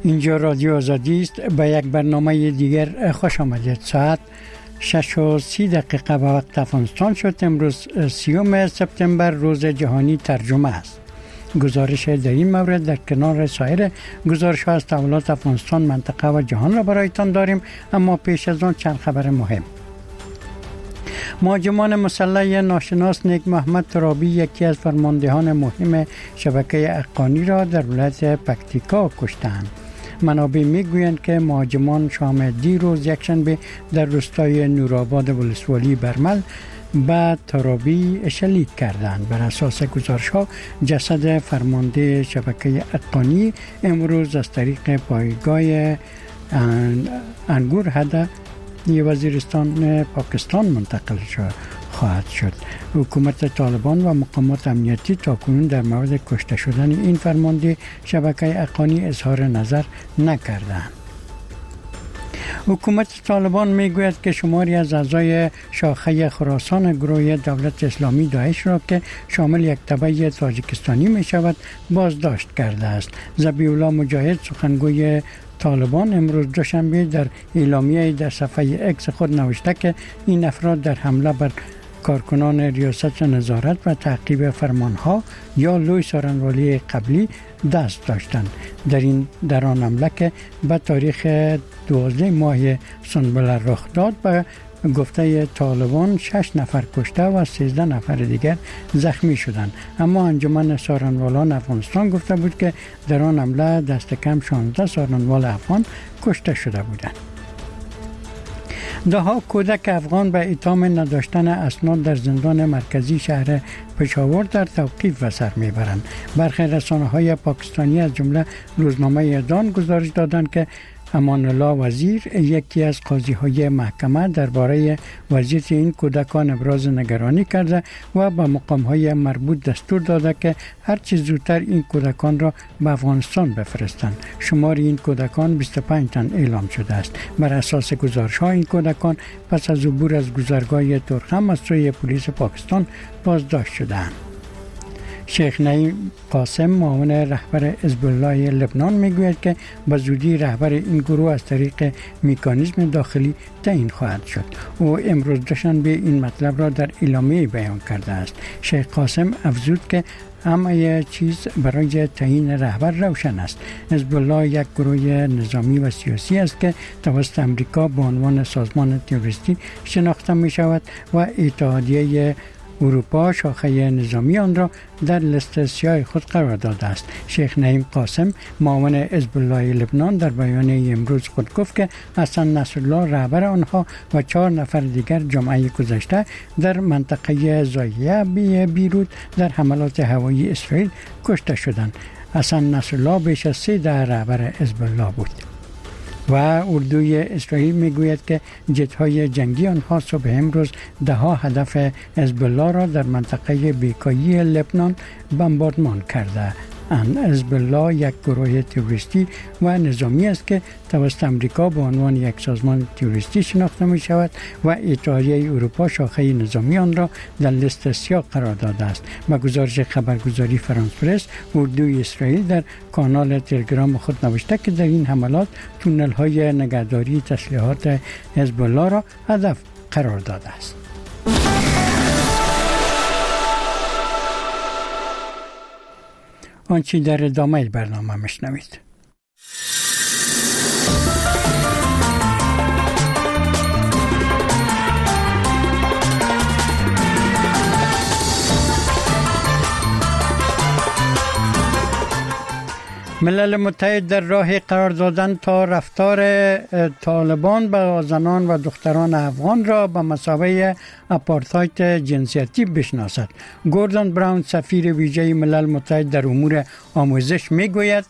اینجا رادیو آزادی است. به یک برنامه دیگر خوش آمدید. ساعت 6:30 به وقت افغانستان شد. امروز 30 سپتامبر روز جهانی ترجمه است. گزارش در این مورد در کنار سایر گزارش ها از تحولات افغانستان، منطقه و جهان را برایتان داریم، اما پیش از آن چند خبر مهم. مهاجمان مسلح ناشناس نیک محمد ترابی، یکی از فرماندهان مهم شبکه اقانی را در ولایت پکتیکا کشتند. منابع میگویند که مهاجمان شام دیروز یکشنبه در روستای نورآباد ولسوالی برمل به ترابی شلیک کردند. بر اساس گزارش ها جسد فرمانده شبکه اقانی امروز از طریق پایگاه انگور هده وزیرستان پاکستان منتقل خواهد شد. حکومت طالبان و مقامات امنیتی تاکنون در مورد کشته شدن این فرمانده شبکه اقانی اظهار نظر نکردند. حکومت طالبان میگوید که شماری از اعضای شاخه خراسان گروه دولت اسلامی داعش را که شامل یک تبع تاجیکستانی می شود بازداشت کرده است. ذبیح الله مجاهد، سخنگوی طالبان، امروز دوشنبه در اعلامیه در صفحه اکس خود نوشته که این افراد در حمله بر کارکنان ریاست نظارت و تعقیب فرمانها یا لوی سارنوالی قبلی دست داشتند. در آن حمله که به تاریخ 12 ماه سنبله رخ داد، به گفته طالبان 6 نفر کشته و 13 نفر دیگر زخمی شدند. اما انجمن سارنوالان افغانستان گفته بود که در آن حمله دست کم 16 سارنوال افغان کشته شده بودند. دهها کودک افغان به اتهام نداشتن اسناد در زندان مرکزی شهر پشاور در توقیف به سر میبرند. برخی رسانه‌های پاکستانی از جمله روزنامه دان گزارش دادند که امان الله وزیر، یکی از قاضی‌های محکمه، درباره وضعیت این کودکان ابراز نگرانی کرده و به مقام‌های مربوط دستور داده که هر چه زودتر این کودکان را به افغانستان بفرستند. شمار این کودکان 25 تن اعلام شده است. بر اساس گزارش‌ها این کودکان پس از عبور از گذرگاه تورخم از سوی پلیس پاکستان بازداشت شدند. شیخ نعیم قاسم، معاون رهبر حزب الله لبنان، میگوید که به زودی رهبر این گروه از طریق مکانیزم داخلی تعیین خواهد شد. او امروز دوشنبه این مطلب را در اعلامیه بیان کرده است. شیخ قاسم افزود که همه چیز برای تعیین رهبر روشن است. حزب الله یک گروه نظامی و سیاسی است که توسط امریکا به عنوان سازمان تروریستی شناخته می شود و اتحادیه اروپا شاخه نظامی آن را در لیست سیاه خود قرار داده است. شیخ نعیم قاسم، معاون حزب الله لبنان، در بیانیه امروز خود گفت که حسن نصرالله رهبر آنها و 4 نفر دیگر جمعه گذشته در منطقه زاییه بیروت در حملات هوایی اسرائیل کشته شدند. حسن نصرالله بیش از 3 رهبر حزب الله بود. و اردوی اسرائیل میگوید که جت‌های جنگی آنها صبح امروز 10 هدف حزب الله را در منطقه بیکایی لبنان بمباردمان کرده. حزب الله یک گروه تروریستی و نظامی است که توسط امریکا به عنوان یک سازمان تروریستی شناخته می شود و اتحادیه اروپا شاخه نظامی آن را در لیست سیاه قرار داده است. به گزارش خبرگزاری فرانس پرس، اردوی اسرائیل در کانال تلگرام خود نوشته که در این حملات تونل های نگهداری تسلیحات حزب الله را هدف قرار داده است. آنچه در ادامه برنامه میشنوید. ملل متحد در راه قرار دادن تا رفتار طالبان به زنان و دختران افغان را به مثابه آپارتاید جنسیتی بشناسد. گوردن براون، سفیر ویژه ملل متحد در امور آموزش، میگوید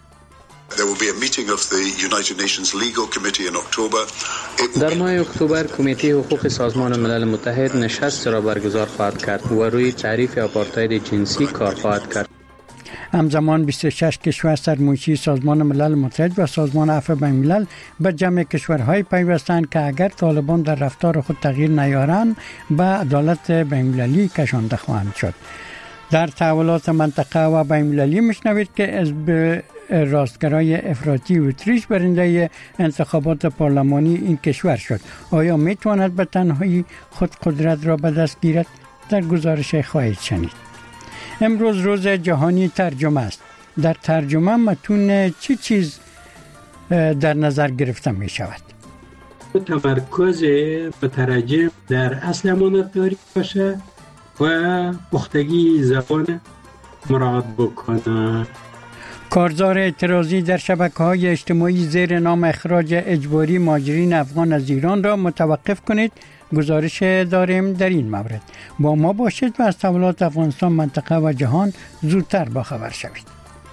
در ماه اکتبر کمیته حقوق سازمان ملل متحد نشست را برگزار خواهد کرد و روی تعریف آپارتاید جنسی کار خواهد کرد. همزمان 26 کشور سرمایه‌ای سازمان ملل متحد و سازمان عفو بین الملل به جمع کشورهای پیوستند که اگر طالبان در رفتار خود تغییر نیارند به عدالت بین المللی کشانده خواهند شد. در تحولات منطقه و بین المللی میشنوید که راستگرای افراطی اتریش برنده انتخابات پارلمانی این کشور شد. آیا میتواند به تنهایی خود قدرت را به دست گیرد؟ در گزارش خواهید شنید. امروز روز جهانی ترجمه است. در ترجمه متون چه چیز در نظر گرفته می شود؟ تمرکز مترجم در اصل امانتداری باشه و پختگی زبان مراعات بکنه. کارزار اعتراضی در شبکه‌های اجتماعی زیر نام اخراج اجباری مهاجرین افغان از ایران را متوقف کنید. گزارش داریم در این مورد. با ما باشید و از تحولات افغانستان، منطقه و جهان زودتر باخبر شوید.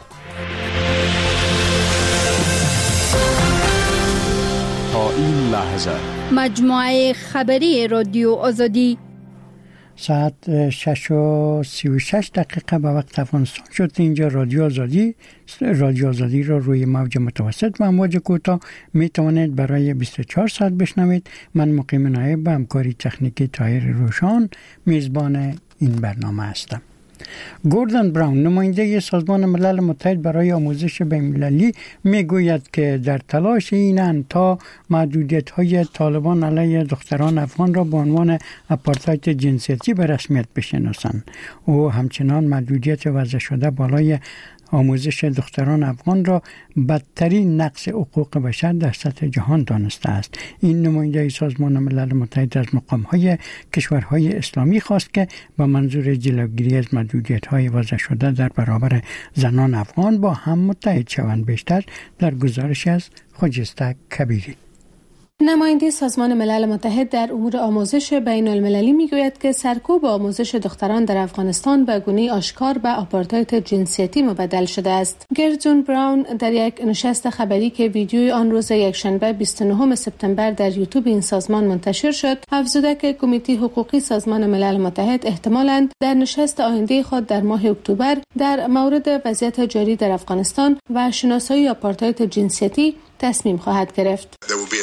تا این لحظه مجموعه خبری رادیو آزادی ساعت 6:36 به وقت افغانستان شد. اینجا رادیو آزادی را روی موج متوسط و موج کوتاه می توانید برای 24 ساعت بشنوید. من مقیم نایب به همکاری تکنیکی طاهر روشان میزبان این برنامه هستم. گوردن براون نماینده سازمان ملل متحد برای آموزش بین‌المللی میگوید که در تلاش اینند تا محدودیت‌های طالبان علیه دختران افغان را به عنوان آپارتاید جنسیتی به رسمیت بشناسند. او همچنان محدودیت وضع شده بالای آموزش دختران افغان را بدترین نقض حقوق بشر در سطح جهان دانسته است. این نماینده سازمان ملل متحد از مقام‌های کشورهای اسلامی خواست که با منظور جلوگیری از محدودیت‌های وضع شده در برابر زنان افغان با هم متحد شوند. بیشتر در گزارش از خجسته کبیری. نماینده سازمان ملل متحد در امور آموزش بین المللی میگوید که سرکوب آموزش دختران در افغانستان به گونه‌ای آشکار به آپارتاید جنسیتی مبدل شده است. گردون براون در یک نشست خبری که ویدیوی آن روز یکشنبه 29 سپتامبر در یوتیوب این سازمان منتشر شد، افزوده که کمیته حقوقی سازمان ملل متحد احتمالاً در نشست آینده خود در ماه اکتبر در مورد وضعیت جاری در افغانستان و شناسایی آپارتاید جنسیتی تصمیم خواهد گرفت.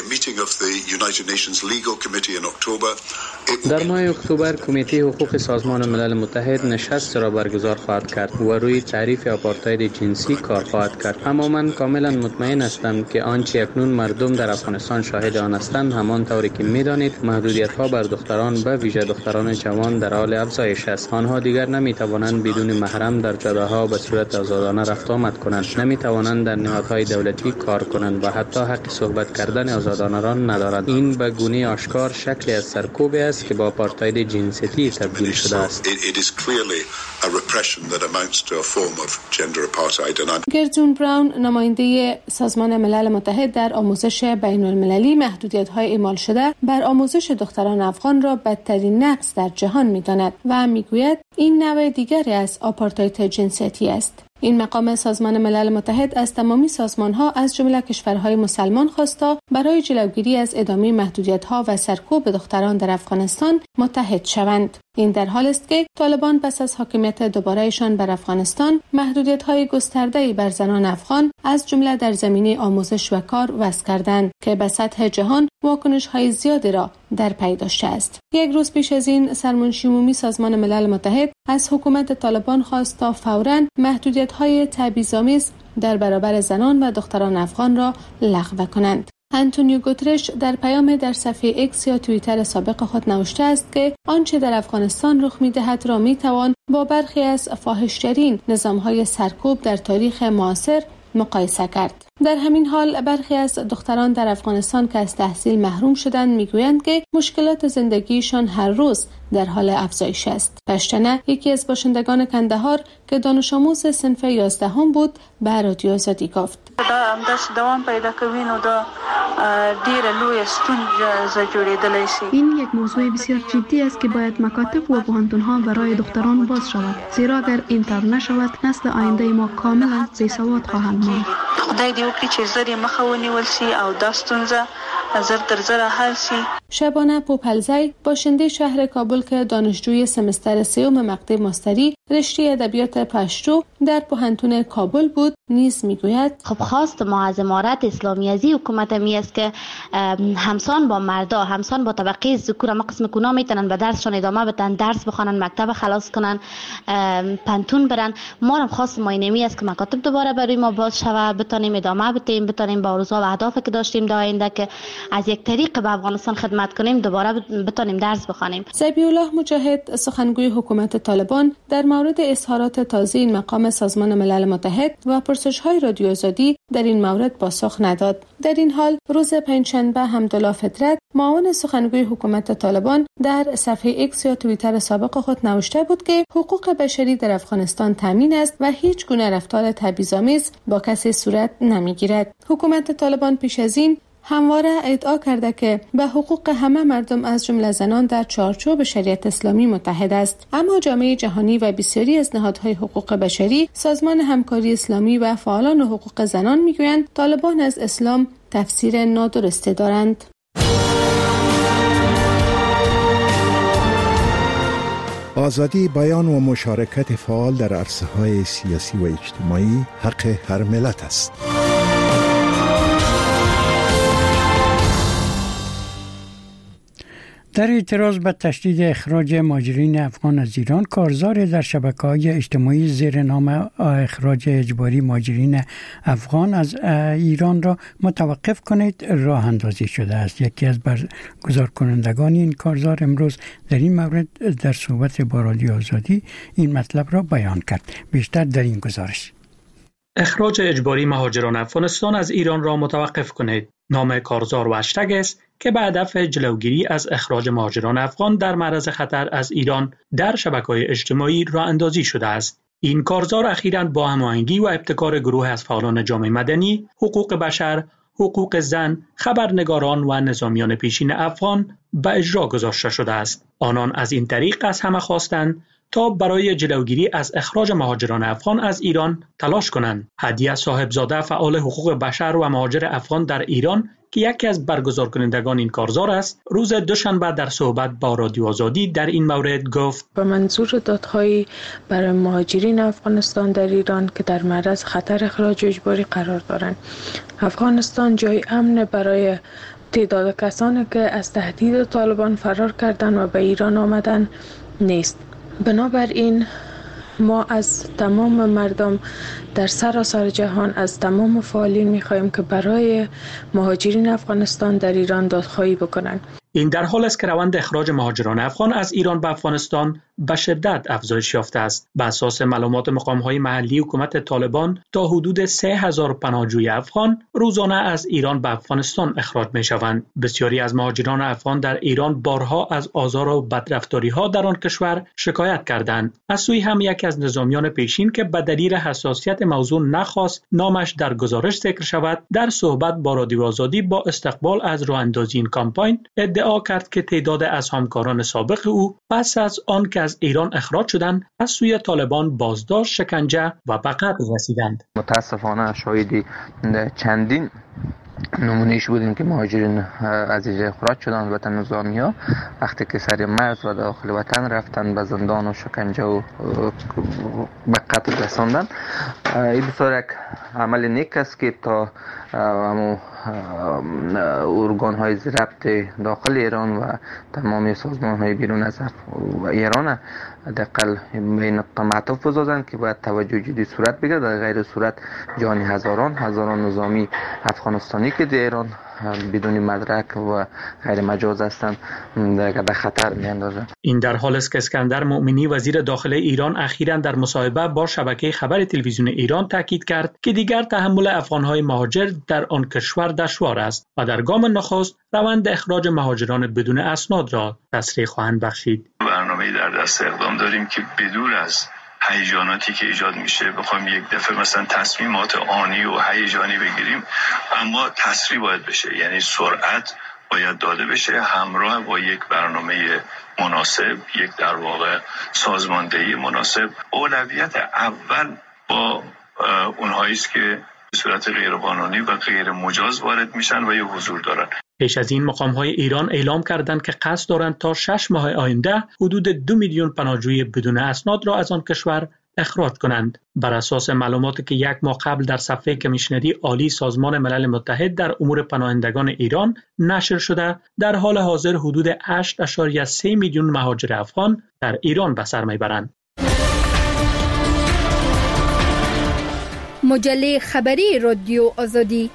در ماه اکتبر کمیته حقوق سازمان ملل متحد نشست را برگزار خواهد کرد و روی تعریف آپارتاید جنسی کار خواهد کرد. اما من کاملا مطمئن هستم که آنچه اکنون مردم در افغانستان شاهد آن هستند همان طوری که می‌دانید محدودیت‌ها بر دختران به ویژه دختران جوان در حال افزایش است. آنها دیگر نمی‌توانند بدون محرم در جاده‌ها به صورت آزادانه رفت آمد کنند، نمی‌توانند در نهادهای دولتی کار کنند و حتی حق صحبت کردن آزادانه را ندارند. این به گونه آشکار شکلی از سرکوب است که با آپارتاید جنسیتی تبدیل شده است. گردون براون نماینده سازمان ملل متحد در آموزش بین المللی محدودیت‌های اعمال شده بر آموزش دختران افغان را بدترین نقض در جهان می‌داند و میگوید این نوع دیگری از آپارتاید جنسیتی است. این مقام سازمان ملل متحد از تمامی سازمان‌ها از جمله کشورهای مسلمان خواستا برای جلوگیری از ادامه محدودیت‌ها و سرکوب دختران در افغانستان متحد شوند. این در حالی است که طالبان پس از حاکمیت دوباره‌شان بر افغانستان محدودیت‌های گسترده‌ای بر زنان افغان از جمله در زمینه آموزش و کار وضع کردند که به سطح جهان واکنش‌های زیادی را در پی داشته است. یک روز پیش از این سرمنشی عمومی سازمان ملل متحد از حکومت طالبان خواست تا فوراً محدودیت‌های تبعیض‌آمیز در برابر زنان و دختران افغان را لغو کنند. آنتونیو گوترش در پیام در صفحه ایکس یا توییتر سابق خود نوشته است که آنچه در افغانستان رخ می‌دهد را می‌توان با برخی از فاحش‌ترین نظام‌های سرکوب در تاریخ معاصر مقایسه کرد. در همین حال برخی از دختران در افغانستان که از تحصیل محروم شدند میگویند که مشکلات زندگیشان هر روز در حال افزایش است. پشتنه یکی از باشندگان کندهار که دانش آموز صنف 11 بود به رادیو آزادی گفت: دوام پیدا کوي نو دا ډیره لویه ستونزه جوړېدلی شي. این یک موضوع بسیار جدی است که باید مکاتب و پوهنتون‌ها برای دختران باز شود، زیرا اگر این طور نشود نسل آینده ما کاملا بی‌سواد خواهند ماند. خدای دې وکړي چې زر یې مخه ونیول شي او دا ستونزه زر تر زره حل شي. شبانه پوپلزی باشنده شهر کابل که دانشجوی سمستر سیوم مقطع ماستری رشته ادبیات پشتو در پوهنتون کابل بود نیز میگوید خب خواست ما از امارت اسلامی ازی حکومت می است که همسان با مردا، همسان با طبقه ذکور، اما قسم کونا میتونن به درسشون ادامه بدن، درس بخونن، مکتب خلاص کنن، پنتون برن. ما هم خواست ما اینمی است که مکاتب دوباره برای ما باز شوه، بتونیم ادامه بدیم، بتونیم با آرزوها و اهدافی که داشتیم در آینده که از یک طریق به افغانستان خدمت کنیم دوباره بتونیم درس بخونیم. ذبیح الله مجاهد سخنگوی حکومت طالبان در مورد اظهارات تازه این مقام سازمان ملل متحد و پرسش‌های رادیو آزادی در این مورد پاسخ نداد. در این حال روز پنجشنبه حمدالله فطرت معاون سخنگوی حکومت طالبان در صفحه ایکس یا توییتر سابق خود نوشته بود که حقوق بشری در افغانستان تامین است و هیچ گونه رفتار تبعیض‌آمیز با کسی صورت نمیگیرد. حکومت طالبان پیش از این همواره ادعا کرده که به حقوق همه مردم از جمله زنان در چارچوب شریعت اسلامی متحد است، اما جامعه جهانی و بسیاری از نهادهای حقوق بشری، سازمان همکاری اسلامی و فعالان حقوق زنان میگویند طالبان از اسلام تفسیر نادرستی دارند. آزادی بیان و مشارکت فعال در عرصه‌های سیاسی و اجتماعی حق هر ملت است. در اعتراض به تشدید اخراج مهاجرین افغان از ایران، کارزار در شبکه‌های اجتماعی زیر نام اخراج اجباری مهاجرین افغان از ایران را متوقف کنید راه اندازی شده است. یکی از برگزار کنندگان این کارزار امروز در این مورد در صحبت با رادیو آزادی این مطلب را بیان کرد. بیشتر در این گزارش. اخراج اجباری مهاجران افغانستان از ایران را متوقف کنید. نام کارزار و هشتگ است که به هدف جلوگیری از اخراج مهاجران افغان در معرض خطر از ایران در شبکه‌های اجتماعی راه اندازی شده است. این کارزار اخیراً با هماهنگی و ابتکار گروه از فعالان جامعه مدنی، حقوق بشر، حقوق زن، خبرنگاران و نظامیان پیشین افغان به اجرا گذاشته شده است. آنان از این طریق از همه خواستند تا برای جلوگیری از اخراج مهاجران افغان از ایران تلاش کنند. هدیه صاحبزاده فعال حقوق بشر و مهاجر افغان در ایران که یکی از برگزار کنندگان این کارزار است، روز دوشنبه در صحبت با رادیو آزادی در این مورد گفت: به منظور دادهایی برای مهاجرین افغانستان در ایران که در معرض خطر اخراج اجباری قرار دارند، افغانستان جای امن برای تعداد کسانی که از تهدید طالبان فرار کردند و به ایران آمدن نیست. بنابراین ما از تمام مردم در سراسر جهان، از تمام فعالین می‌خواهیم که برای مهاجرین افغانستان در ایران دادخواهی بکنند. این در حال است که روند اخراج مهاجران افغان از ایران به افغانستان به شدت افزایش یافته است. به اساس معلومات مقام‌های محلی حکومت طالبان، تا حدود 3000 پناهجوی افغان روزانه از ایران به افغانستان اخراج می‌شوند. بسیاری از مهاجران افغان در ایران بارها از آزار و بدرفتاری‌ها در آن کشور شکایت کردند. از سوی هم یکی از نظامیان پیشین که به دلیل حساسیت موضوع نخواست نامش در گزارش ذکر شود، در صحبت با رادیو آزادی با استقبال از راه اندازی این کمپاین ادعا کرد که تعداد از همکاران سابق او پس از آن که از ایران اخراج شدند از سوی طالبان بازداشت، شکنجه و به قتل رسیدند. متاسفانه شاهد چندین نمونهش بودیم که مهاجرین از اینجا اخراج شدند وطن نظامی‌ها وقتی که سر مرز و داخل وطن رفتن به زندان و شکنجه و به قتل رساندن. این بسیار یک عمل نیک است که تا ارگان‌های ضبط داخل ایران و تمام سازمان‌های بیرون از ایران حداقل به نقطه معطوف بسازند که باید توجه جدی صورت بگیرد. در غیر صورت جان هزاران نظامی افغانستانی که در ایران بدون مدرک و غیر مجاز هستند در خطر میاندازند. این در حال است که اسکندر مومنی وزیر داخله ایران اخیراً در مصاحبه با شبکه خبر تلویزیون ایران تاکید کرد که دیگر تحمل افغان‌های مهاجر در آن کشور دشوار است و در گام نخست روند اخراج مهاجران بدون اسناد را تسریع خواهند بخشید. برنامه‌ای در دست اقدام داریم که بدون از هیجاناتی که ایجاد میشه بخوایم یک دفعه مثلا تصمیمات آنی و هیجانی بگیریم، اما تسریع باید بشه، یعنی سرعت باید داده بشه همراه با یک برنامه مناسب، یک در واقع سازماندهی مناسب. اولویت اول با اونهایی است که به صورت غیرقانونی و غیر مجاز وارد میشن و یه حضور دارن. پیش از این مقام‌های ایران اعلام کردند که قصد دارند تا 6 ماه آینده حدود 2 میلیون پناهجوی بدون اسناد را از آن کشور اخراج کنند. بر اساس معلوماتی که 1 ماه قبل در صفحه کمیشنری عالی سازمان ملل متحد در امور پناهندگان ایران نشر شده، در حال حاضر حدود 8.3 میلیون مهاجر افغان در ایران به سر میبرند. مجله خبری رادیو آزادی.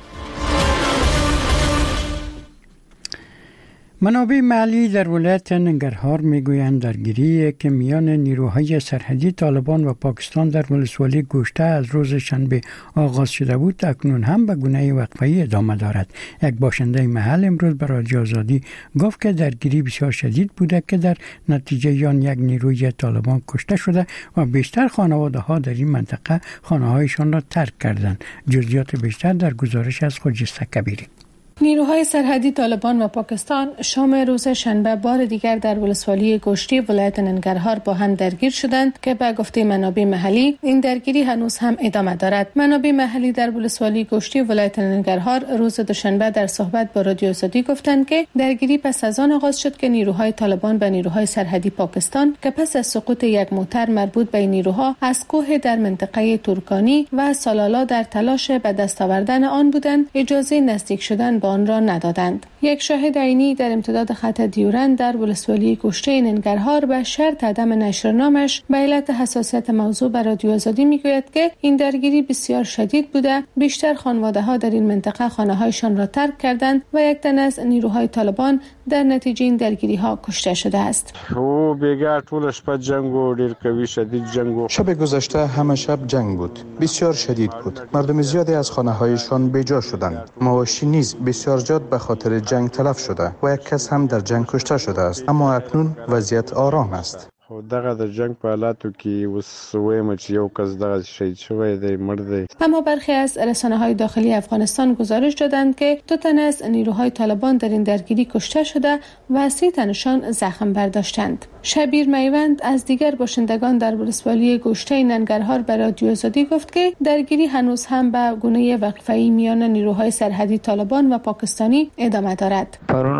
منابع محلی در ولایت ننگرهار میگویند درگیری که میان نیروهای سرحدی طالبان و پاکستان در ولسوالی گوشته از روز شنبه آغاز شده بود اکنون هم به گونه وقفه‌ای ادامه دارد. یک باشنده محل امروز به رادیو آزادی گفت که درگیری بسیار شدید بوده که در نتیجه آن یک نیروی طالبان کشته شده و بیشتر خانواده‌ها در این منطقه خانه‌هایشان را ترک کردند. جزئیات بیشتر در گزارش از خجسته کبیری. نیروهای سرحدی طالبان و پاکستان شام روز شنبه بار دیگر در ولسوالی گشتی ولایت ننگرهار با هم درگیر شدند که به گفته منابع محلی این درگیری هنوز هم ادامه دارد. منابع محلی در ولسوالی گشتی ولایت ننگرهار روز دوشنبه در صحبت با رادیو آزادی گفتند که درگیری پس از آن آغاز شد که نیروهای طالبان به نیروهای سرحدی پاکستان که پس از سقوط یک موتر مربوط به نیروها از کوه در منطقه ترکانی و سالالا در تلاش به دست آوردن آن بودند اجازه نزدیک شدن آن را ندادند. یک شاهد عینی در امتداد خط دیورند در ولسوالی گشته ننگرهار به شرط عدم نشر نامش به علت حساسیت موضوع به رادیو آزادی میگوید که این درگیری بسیار شدید بوده، بیشتر خانواده‌ها در این منطقه خانه‌هایشان را ترک کردند و یک تن از نیروهای طالبان در نتیجه این درگیری‌ها کشته شده است. او بیگار طول شب جنگ و ډیر قوی شدید جنگ. شب گذشته همه شب جنگ بود. بسیار شدید بود. مردم زیادی از خانه‌هایشان بیجا شدند. مواشی نیز بسیار زیاد به خاطر جنگ تلف شده و یک کس هم در جنگ کشته شده است، اما اکنون وضعیت آرام است. دغه د جنگ په حالاتو کې اوس وایم چې یو کس دغه شهید شوی دی، مړ دی. اما برخی از رسانه‌های داخلی افغانستان گزارش دادند که 2 تن از نیروهای طالبان در این درگیری کشته شده و 3 تنشان زخم برداشتند. شبیر میوند از دیگر باشندگان در ولسوالی گشته ننگرهار به رادیو آزادی گفت که درگیری هنوز هم به گونه وقفه‌ای میان نیروهای سرحدی طالبان و پاکستانی ادامه دارد.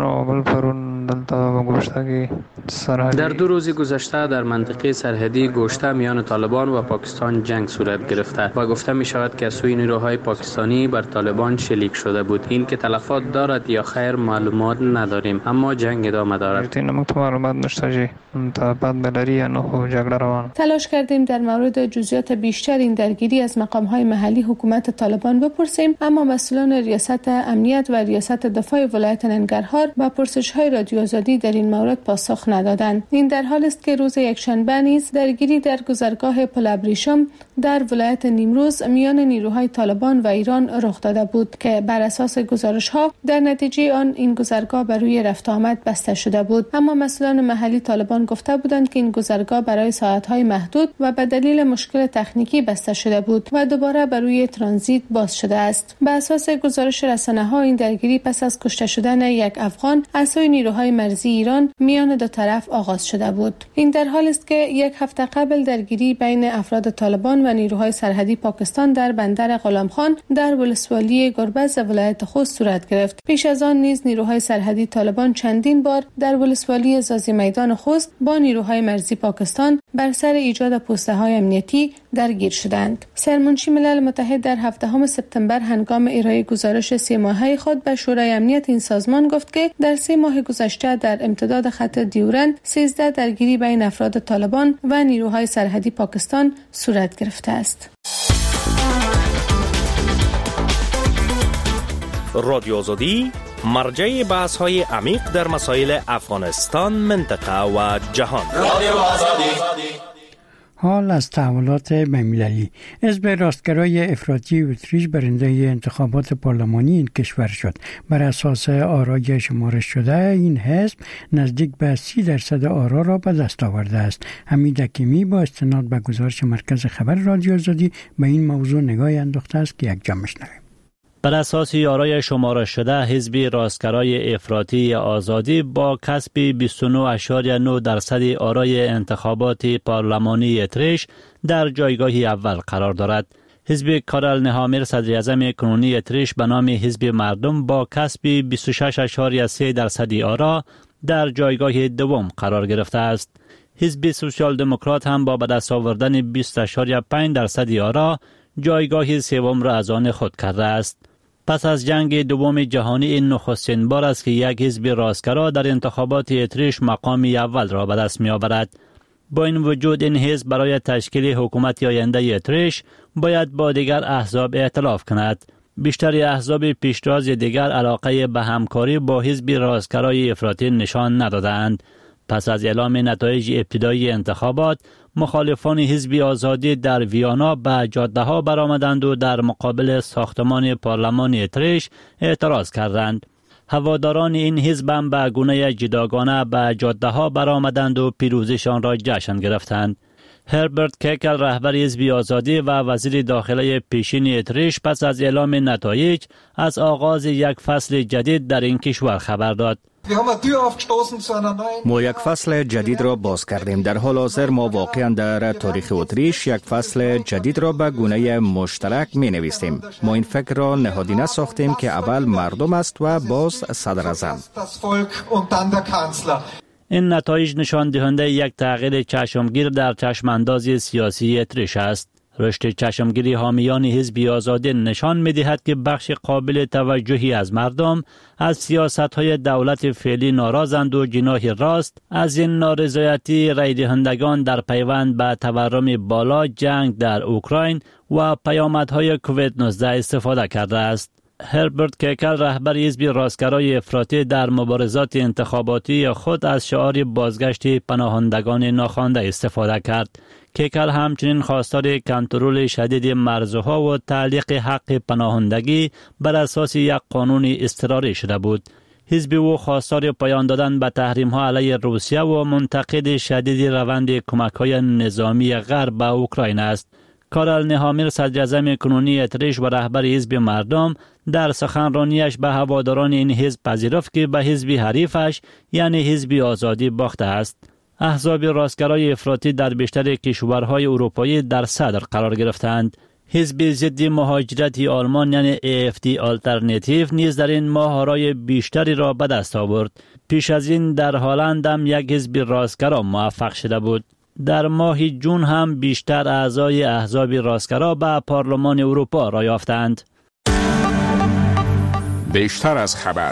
در 2 روز گذشته در منطقه سرحدی گشته میان طالبان و پاکستان جنگ صورت گرفته و گفته می شود که از سوی نیروهای پاکستانی بر طالبان شلیک شده بود. این که تلفات دارد یا خیر معلومات نداریم، اما جنگ ادامه دارد. تلاش کردیم در مورد جزئیات بیشتر این درگیری از مقام‌های محلی حکومت طالبان بپرسیم، اما مسئولان ریاست امنیت و ریاست دفاع ولایت ننگرهار با پرسش‌های رادیو آزادی در این مورد پاسخ ندادند. این در حالی است که روز یکشنبه نیز درگیری در گذرگاه پل ابریشم در ولایت نیمروز میان نیروهای طالبان و ایران رخ داده بود که بر اساس گزارش‌ها در نتیجه آن این گذرگاه بر روی رفت آمد بسته شده بود، اما مسئولان محلی طالبان گفته بودند که این گذرگاه برای ساعت‌های محدود و به دلیل مشکل تکنیکی بسته شده بود و دوباره بر روی ترانزیت باز شده است. بر اساس گزارش رسانه‌ها این درگیری پس از کشته شدن یک افغان از سوی نیروهای مرزی ایران میان 2 طرف آغاز شده بود. این در حالی است که 1 هفته قبل درگیری بین افراد طالبان و نیروهای سرحدی پاکستان در بندر غلامخان در ولسوالی گربز ولایت خوست صورت گرفت. پیش از آن نیز نیروهای سرحدی طالبان چندین بار در ولسوالی زازی میدان خوست با نیروهای مرزی پاکستان بر سر ایجاد پوسته‌های امنیتی درگیر شدند. سرمنشی ملل متحد در 7 سپتامبر هنگام ارائه گزارش 3 ماهه خود به شورای امنیت این سازمان گفت که در 3 ماه گذشته در امتداد خط دیورند 13 درگیری بین افراد طالبان و نیروهای سرحدی پاکستان صورت گرفته است. رادیو آزادی مرجع بحث‌های عمیق در مسائل افغانستان، منطقه و جهان. رادیو آزادی. حال از تحولات بین‌المللی. حزب راستگرای افراطی اتریش برنده انتخابات پارلمانی این کشور شد. بر اساس آرای شمارش شده این حزب نزدیک به 30% آرا را به دست آورده است. حمید حکیمی با استناد به گزارش مرکز خبر رادیو آزادی به این موضوع نگاهی انداخته است که یک جا میشنویم. بر اساس آرای شمارش شده حزب راستگرای افراطی آزادی با کسب 29.9% آرای انتخابات پارلمانی اتریش در جایگاه اول قرار دارد. حزب کارل نهامیر صدر اعظم کنونی اتریش به نام حزب مردم با کسب 26.3% آرا در جایگاه دوم قرار گرفته است. حزب سوسیال دموکرات هم با به دست آوردن 20.5% آرا جایگاه سوم را از آن خود کرده است. پس از جنگ دوم جهانی این نخستین بار است که یک حزب راستگرا در انتخابات اتریش مقام اول را به دست می آورد. با این وجود این حزب برای تشکیل حکومت آینده اتریش باید با دیگر احزاب ائتلاف کند. بیشتر احزاب پیشتاز دیگر علاقه به همکاری با حزب راستگرای افراطی نشان ندادند. پس از اعلام نتایج ابتدایی انتخابات، مخالفان حزب آزادی در ویانا به جاده‌ها برآمدند و در مقابل ساختمان پارلمان اتریش اعتراض کردند. هواداران این حزب هم به گونه جداگانه به جاده‌ها برآمدند و پیروزیشان را جشن گرفتند. هربرت کیکل رهبر حزب آزادی و وزیر داخله پیشین اتریش پس از اعلام نتایج از آغاز یک فصل جدید در این کشور خبر داد. ما یک فصل جدید را باز کردیم. در حال حاضر ما واقعا در تاریخ اتریش یک فصل جدید را به گونه مشترک می نویسیم. ما این فکر را نهادینه ساختیم که اول مردم است و باز صدر اعظم. این نتایج نشان دهنده یک تغییر چشمگیر در چشمانداز سیاسی اتریش است. رشد چشمگیری حامیان حزب آزادی نشان می‌دهد که بخش قابل توجهی از مردم از سیاست‌های دولت فعلی ناراضند و جناح راست از این نارضایتی رای دهندگان در پیوند به تورم بالا، جنگ در اوکراین و پیامدهای کووید 19 استفاده کرده است. هربرت کیکل رهبر حزب راستگرای افراطی در مبارزات انتخاباتی خود از شعار بازگشت پناهندگان ناخوانده استفاده کرد. کیکل همچنین خواستار کنترل شدید مرزها و تعلیق حق پناهندگی بر اساس یک قانون اضطراری شده بود. حزب او خواستار پایان دادن به تحریم‌ها علیه روسیه و منتقد شدید روند کمک‌های نظامی غرب به اوکراین است. کارل نهامیر صدر اعظم کنونی اتریش و رهبر حزب مردم در سخنرانیش به هواداران این حزب پذیرفت که به حزب حریفش یعنی حزب آزادی باخته است. احزاب راستگرای افراطی در بیشتر کشورهای اروپایی در صدر قرار گرفتند. حزب ضد مهاجرت آلمان یعنی AfD آلترناتیو نیز در این ماه آرای بیشتری را به دست آورد. پیش از این در هلند هم یک حزب راستگرا موفق شده بود. در ماه جون هم بیشتر اعضای احزاب راستگرا به پارلمان اروپا را یافتند. بیشتر از خبر.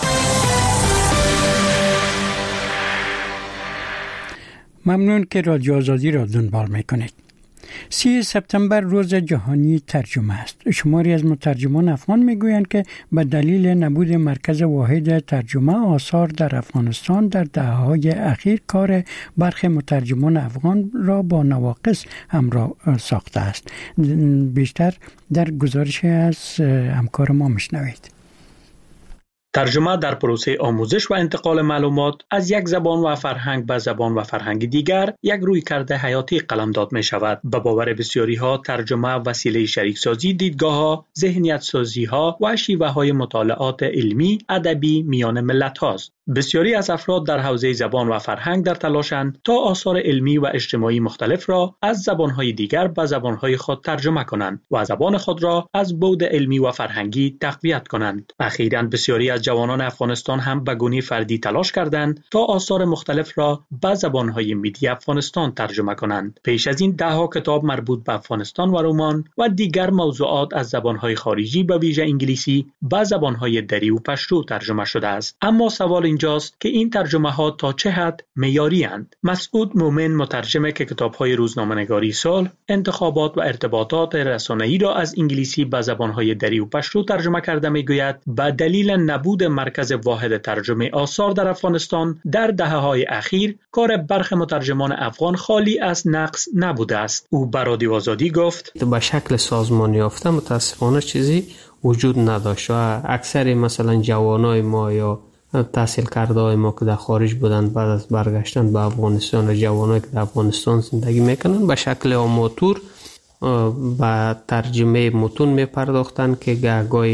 ممنون که رادیو آزادی را دنبال میکنید. 30 سپتامبر روز جهانی ترجمه است. شماری از مترجمان افغان میگویند که به دلیل نبود مرکز واحد ترجمه آثار در افغانستان در دهه‌های اخیر کار برخی مترجمان افغان را با نواقص همراه ساخته است. بیشتر در گزارش از همکار ما میشنوید. ترجمه در پروسه آموزش و انتقال معلومات از یک زبان و فرهنگ به زبان و فرهنگ دیگر یک رویکرد حیاتی قلمداد می شود. به باور بسیاری ها ترجمه وسیله شریکسازی دیدگاه‌ها، ذهنیت‌سازی‌ها و شیوه‌های مطالعات علمی، ادبی میان ملت هاست. بسیاری از افراد در حوزه زبان و فرهنگ در تلاشند تا آثار علمی و اجتماعی مختلف را از زبان‌های دیگر به زبان‌های خود ترجمه کنند و زبان خود را از بعد علمی و فرهنگی تقویت کنند. اخیراً بسیاری از جوانان افغانستان هم به گونه فردی تلاش کردند تا آثار مختلف را به زبان‌های ملی افغانستان ترجمه کنند. پیش از این ده‌ها کتاب مربوط به افغانستان و رمان و دیگر موضوعات از زبان‌های خارجی به ویژه انگلیسی به زبان‌های دری و پشتو ترجمه شده است. اما سوال اینجاست که این ترجمه ها تا چه حد معیاری اند؟ مسعود مومن مترجم که کتاب‌های روزنامه‌نگاری صلح، انتخابات و ارتباطات رسانه‌ای را از انگلیسی به زبان‌های دری و پشتو ترجمه کرده می‌گوید به دلیل نبود مرکز واحد ترجمه آثار در افغانستان در دهه‌های اخیر کار برخی مترجمان افغان خالی از نقص نبوده است. او به رادیو آزادی گفت به شکل سازمانی یافته متاسفانه چیزی وجود نداشت و اکثر مثلا جوانای ما یا تحصیل کرده های ما که در خارج بودند بعد از برگشتن به افغانستان و جوانایی که در افغانستان زندگی میکنن به شکل آماتور به ترجمه متون میپرداختند که گاهی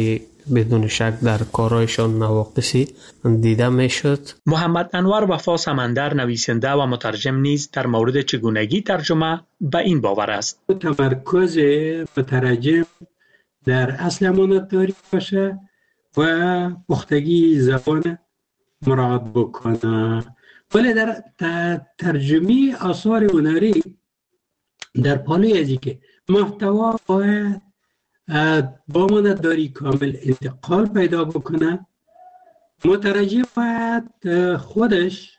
بدون شک در کارایشان نواقصی دیده میشد. محمد انور وفا سمندر نویسنده و مترجم نیز در مورد چگونگی ترجمه به این باور است. تمرکز مترجم در اصل امانتداری باشه و پختگی زبان مراعات بکنه، ولی در ترجمه آثار هنری در پالوی ازی که محتوا باید با امانتداری کامل انتقال پیدا بکنه، مترجم باید خودش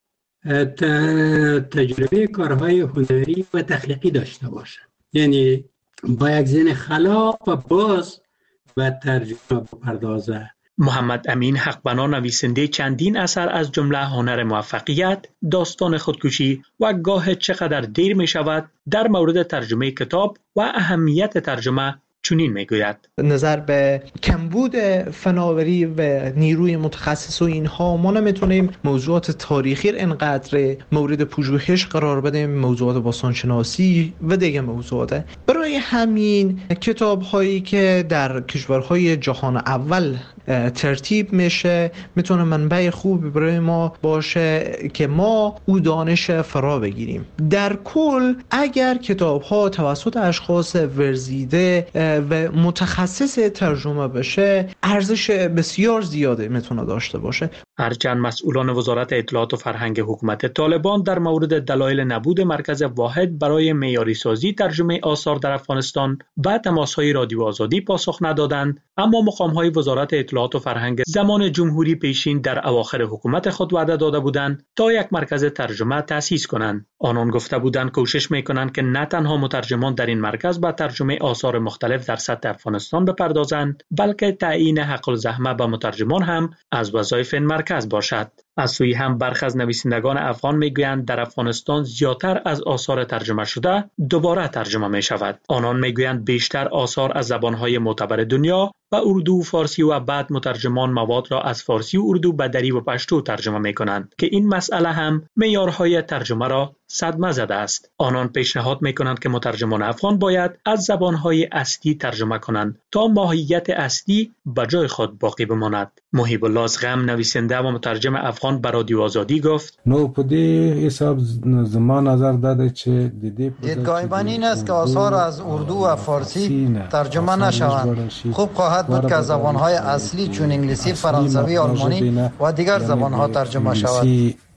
تجربه کارهای هنری و تخلیقی داشته باشه، یعنی با یک ذهن خلاق و باز و ترجمه بپردازه. محمد امین حقبنا نویسنده چندین اثر از جمله هنر موفقیت، داستان خودکشی و گاه چقدر دیر می شود در مورد ترجمه کتاب و اهمیت ترجمه چنین میگوید: نظر به کمبود فناوری و نیروی متخصص و اینها ما نمیتونیم موضوعات تاریخی اینقدر مورد پژوهش قرار بدیم، موضوعات باستانشناسی و دیگه موضوعات. برای همین کتاب هایی که در کشورهای جهان اول ترتیب میشه میتونه منبع خوبی برای ما باشه که ما او دانش فرا بگیریم. در کل اگر کتاب ها توسط اشخاص ورزیده و متخصص ترجمه بشه، ارزش بسیار زیاده میتونه داشته باشه. هرچند مسئولان وزارت اطلاعات و فرهنگ حکومت طالبان در مورد دلایل نبود مرکز واحد برای معیاری سازی ترجمه آثار در افغانستان به تماس‌های رادیو آزادی پاسخ ندادند، اما مقام‌های وزارت اطلاعات و فرهنگ زمان جمهوری پیشین در اواخر حکومت خود وعده داده بودند تا یک مرکز ترجمه تأسیس کنند. آنان گفته بودند کوشش می‌کنند که نه تنها مترجمان در این مرکز به ترجمه آثار مختلف در سطح افغانستان بپردازند، بلکه تعیین حق الزحمه به مترجمان هم از وظایف این مرکز باشد. از سوی هم برخی از نویسندگان افغان میگویند در افغانستان زیادتر از آثار ترجمه شده دوباره ترجمه می شود. آنان میگویند بیشتر آثار از زبانهای معتبر دنیا و اردو و فارسی و بعد مترجمان مواد را از فارسی و اردو به دری و پشتو ترجمه می کنند که این مسئله هم معیارهای ترجمه را صدمه زده است. آنان پیشنهاد می کنند که مترجمان افغان باید از زبانهای اصلی ترجمه کنند تا ماهیت اصلی به جای خود باقی بماند. محیب الله ازغم نویسنده و مترجم افغان به رادیو آزادی گفت: نو په دې حساب زما نظر داده چې دیدگاه من این است که آثار از اردو و فارسی ترجمه نشوند. خوب خواهد بود که زبانهای اصلی چون انگلیسی، فرانسوی، آلمانی و دیگر زبانها ترجمه شود.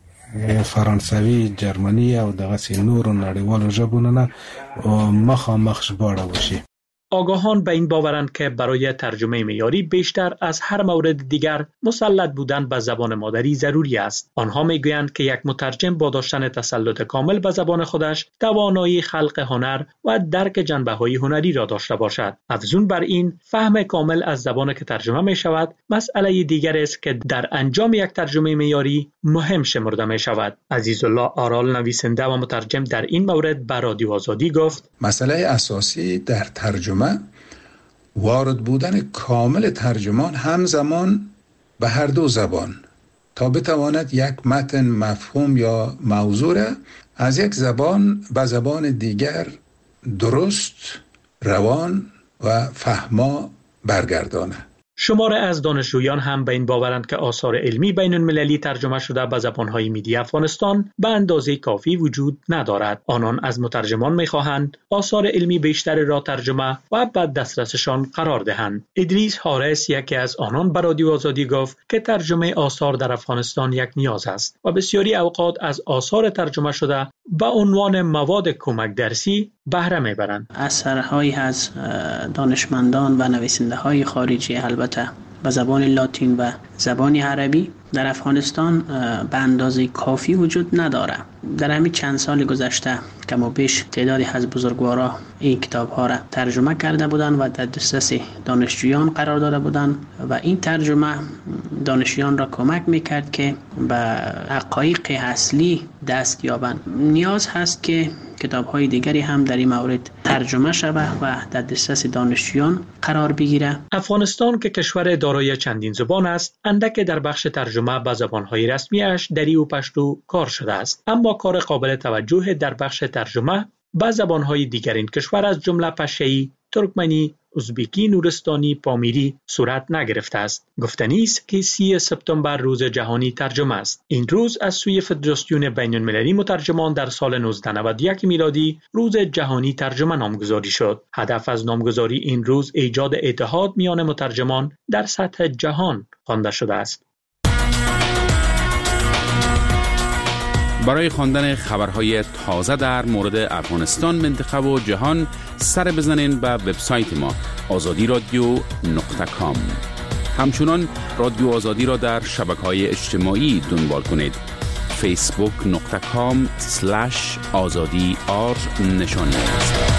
فرانسوی، جرمنی او دغه نور نړیوالو ژبونو نه مخامخ ژباړه وشي. آگاهان به این باورند که برای ترجمه معیاری بیشتر از هر مورد دیگر مسلط بودن به زبان مادری ضروری است. آنها میگویند که یک مترجم با داشتن تسلط کامل به زبان خودش توانایی خلق هنر و درک جنبه‌های هنری را داشته باشد. افزون بر این، فهم کامل از زبان که ترجمه می شود مسئله دیگر است که در انجام یک ترجمه معیاری مهم شمرده می شود. عزیزالله آرال نویسنده و مترجم در این مورد به رادیو آزادی گفت: مسئله اساسی در ترجمه وارد بودن کامل ترجمان همزمان به هر دو زبان تا بتواند یک متن مفهوم یا موضوع را از یک زبان به زبان دیگر درست، روان و فهما برگرداند. شماره از دانشجویان هم به این باورند که آثار علمی بین المللی ترجمه شده به زبانهای میدی افغانستان به اندازه کافی وجود ندارد. آنان از مترجمان می‌خواهند آثار علمی بیشتر را ترجمه و به دسترسشان قرار دهند. ادریس حارس یکی از آنان به رادیو آزادی گفت که ترجمه آثار در افغانستان یک نیاز است و بسیاری اوقات از آثار ترجمه شده به عنوان مواد کمک درسی بهره میبرند. اثرهایی از دانشمندان و نویسنده‌های خارجی البته به زبان لاتین و زبان عربی در افغانستان به اندازه کافی وجود نداره. در همین چند سال گذشته کم و بیش تعدادی از بزرگوارا این کتاب‌ها را ترجمه کرده بودند و در دسترس دانشجویان قرار داده بودند و این ترجمه دانشجویان را کمک میکرد که به حقایق اصلی دست یابند. نیاز هست که کتاب‌های دیگری هم در این مورد ترجمه شود و در دسترس دانشجویان قرار بگیرد. افغانستان که کشور دارای چندین زبان است، اندک در بخش ترجمه به زبان‌های رسمیش دری و پشتو کار شده است، اما کار قابل توجه در بخش ترجمه به زبان‌های دیگر این کشور از جمله پشه‌ای ترکمنی، ازبکی، نورستانی، پامیری صورت نگرفته است. گفتنی است که 30 سپتامبر روز جهانی ترجمه است. این روز از سوی فدراسیون بین المللی مترجمان در سال 1991 میلادی روز جهانی ترجمه نامگذاری شد. هدف از نامگذاری این روز ایجاد اتحاد میان مترجمان در سطح جهان خوانده شده است. برای خواندن خبرهای تازه در مورد افغانستان، منطقه و جهان سر بزنین به وبسایت ما azadi.com. همچنان رادیو آزادی را در شبکه‌های اجتماعی دنبال کنید. facebook.com/azadi_r